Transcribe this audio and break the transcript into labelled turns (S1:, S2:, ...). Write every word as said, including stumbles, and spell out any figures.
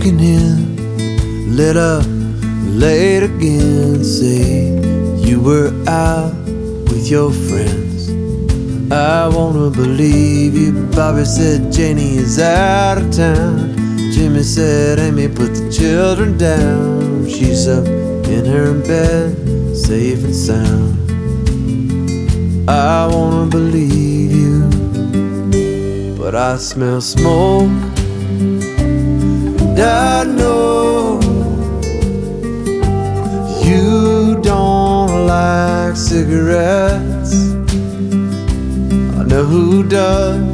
S1: walking in, lit up late again. Say you were out with your friends. I wanna believe you. Bobby said Janie is out of town. Jimmy said Amy, put the children down. She's up in her bed, safe and sound. I wanna believe you, but I smell smoke, and I know you don't like cigarettes. I know who does.